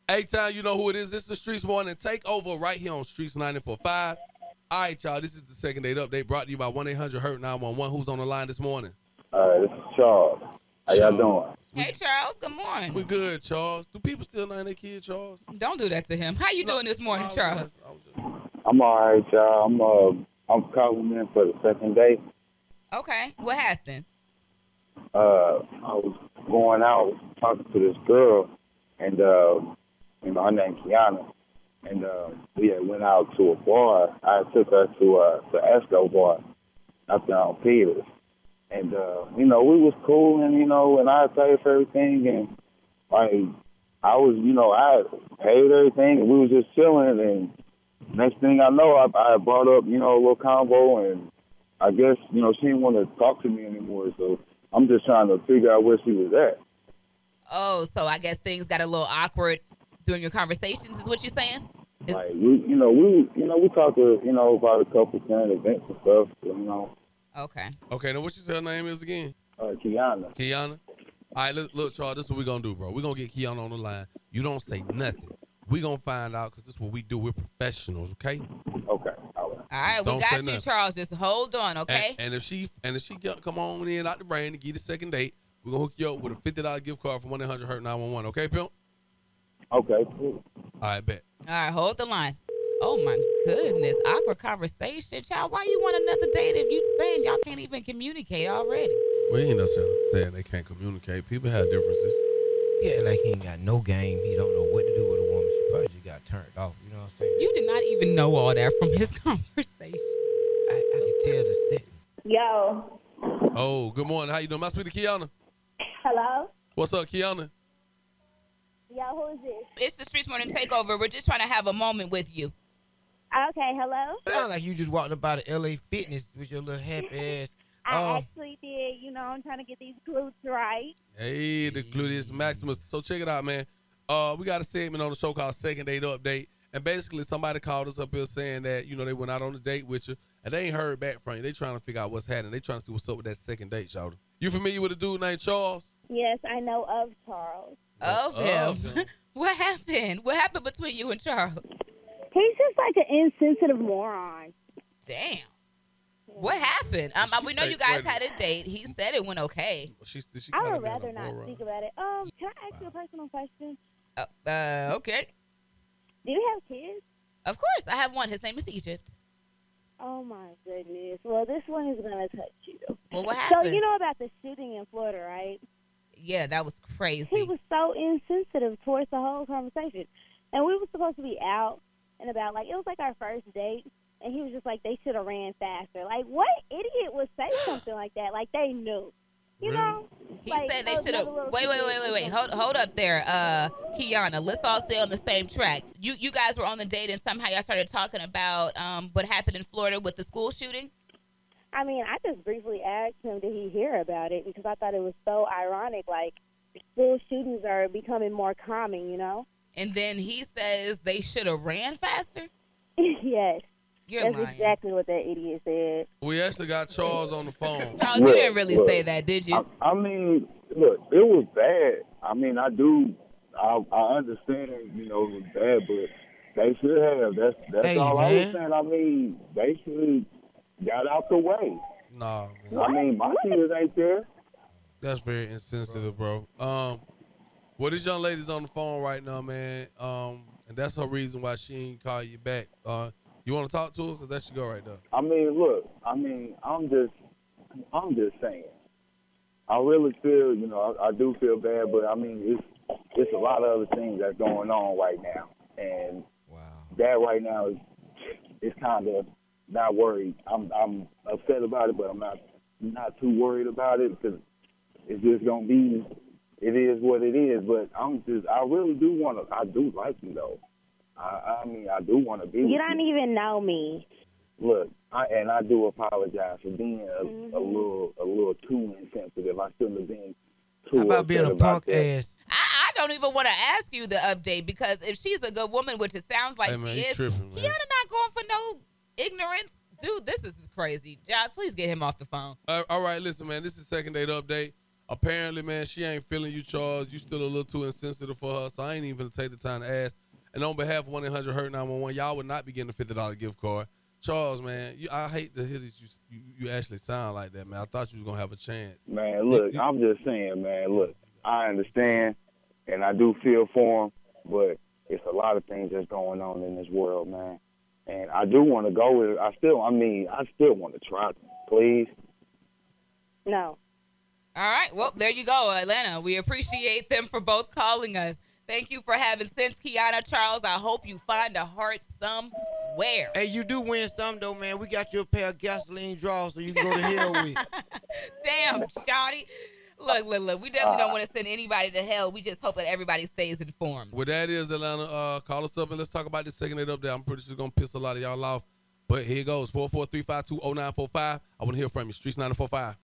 A-Town, you know who it is. This is the Streets Morning Takeover right here on Streets 94.5. All right, y'all, this is the second date update brought to you by 1-800-HURT-911. Who's on the line this morning? This is Charles. How y'all doing? Hey, Charles. Good morning. We good, Charles. Do people still name their kid Charles? Don't do that to him. How you doing this morning, Charles? I'm all right, y'all. I'm calling in for the second date. Okay. What happened? I was going out talking to this girl, and her name's Kiana, and we had went out to a bar. I took her to the Esco bar out there on Peters, and we was cool, and I paid for everything, and I was, I paid everything, and we was just chilling, and next thing I know, I brought up, a little combo, and I guess, she didn't want to talk to me anymore, so I'm just trying to figure out where she was at. Oh, so I guess things got a little awkward during your conversations, is what you're saying? We talked, about a couple current events and stuff, Okay. Okay, now what you say her name is again? Kiana. Kiana? All right, look, Charles, this is what we're going to do, bro. We're going to get Kiana on the line. You don't say nothing. We're going to find out because this is what we do. We're professionals, okay? Okay. All right, Don't we got say you, nothing. Charles. Just hold on, okay? And if she come on in out the brain to get a second date, we're going to hook you up with a $50 gift card from 1-800-HURT-911, okay, pimp? Okay, cool. All right, bet. All right, hold the line. Oh, my goodness. Awkward conversation. Child, why you want another date if you saying y'all can't even communicate already? We ain't necessarily saying they can't communicate. People have differences. Yeah, like he ain't got no game. He don't know what to do with a woman. She probably just got turned off. You know what I'm saying? You did not even know all that from his conversation. I can tell the setting. Yo. Oh, good morning. How you doing? Am I speaking to Kiana? Hello? What's up, Kiana? Yo, who is this? It's the Streets Morning Takeover. We're just trying to have a moment with you. Okay, hello? Sound like you just walked up out of LA Fitness with your little happy ass. I actually did. I'm trying to get these glutes right. Hey, the gluteus maximus. So check it out, man. We got a segment on the show called Second Date Update. And basically somebody called us up here saying that, they went out on a date with you and they ain't heard back from you. They trying to figure out what's happening. They trying to see what's up with that second date, y'all. You familiar with a dude named Charles? Yes, I know of Charles. Of him. What happened? What happened between you and Charles? He's just like an insensitive moron. Damn. What happened? We know you guys had a date. He said it went okay. I would rather not speak about it. Can I ask you a personal question? Okay. Do you have kids? Of course. I have one. His name is Egypt. Oh, my goodness. Well, this one is going to touch you. Well, what happened? So, you know about the shooting in Florida, right? Yeah, that was crazy. He was so insensitive towards the whole conversation. And we were supposed to be out and about. It was like our first date. And he was just like, they should have ran faster. Like, what idiot would say something like that? Like, they knew. You know? He said they should have. Wait. Hold up there, Kiana. Let's all stay on the same track. You guys were on the date and somehow y'all started talking about what happened in Florida with the school shooting? I mean, I just briefly asked him, did he hear about it? Because I thought it was so ironic. School shootings are becoming more common, And then he says they should have ran faster? Yes. That's lying. Exactly what that idiot said. We actually got Charles on the phone. Charles, you didn't really say that, did you? I mean, look, it was bad. I mean, I understand, it was bad, but they should have. That's all I was saying. I mean, they should got out the way. Nah, man. I mean, my kids ain't there. That's very insensitive, bro. Well, this young lady's on the phone right now, man. And that's her reason why she ain't call you back. You want to talk to her? Because that should go right there. I mean, look. I'm just saying. I really feel, I do feel bad, but I mean, it's a lot of other things that's going on right now, and that right now is kind of not worried. I'm upset about it, but I'm not too worried about it because it's just gonna be. It is what it is. But I really do want to. I do like you though. I mean, I do want to be. You don't even know me. Look, I do apologize for being a little too insensitive. I shouldn't have been too. How about being a punk ass? I don't even want to ask you the update because if she's a good woman, which it sounds like she is, tripping, Kiana not going for no ignorance. Dude, this is crazy. Josh, please get him off the phone. All right, listen, man. This is Second Date Update. apparently, man, she ain't feeling you, Charles. You still a little too insensitive for her, so I ain't even gonna take the time to ask. And on behalf of 1-800-HURT-911, y'all would not be getting a $50 gift card. Charles, man, I hate to hear that you actually sound like that, man. I thought you was gonna have a chance. Man, look, I'm just saying, man, look, I understand, and I do feel for him, but it's a lot of things that's going on in this world, man. And I do want to go with it. I still want to try, please. No. All right. Well, there you go, Atlanta. We appreciate them for both calling us. Thank you for having sense, Kiana. Charles, I hope you find a heart somewhere. Hey, you do win some, though, man. We got you a pair of gasoline draws so you can go to hell with. Damn, shawty. Look. We definitely don't want to send anybody to hell. We just hope that everybody stays informed. Well, that is, Atlanta. Call us up and let's talk about this second date update. I'm pretty sure it's going to piss a lot of y'all off. But here it goes, 443-520-0945. I want to hear from you. Streets 945.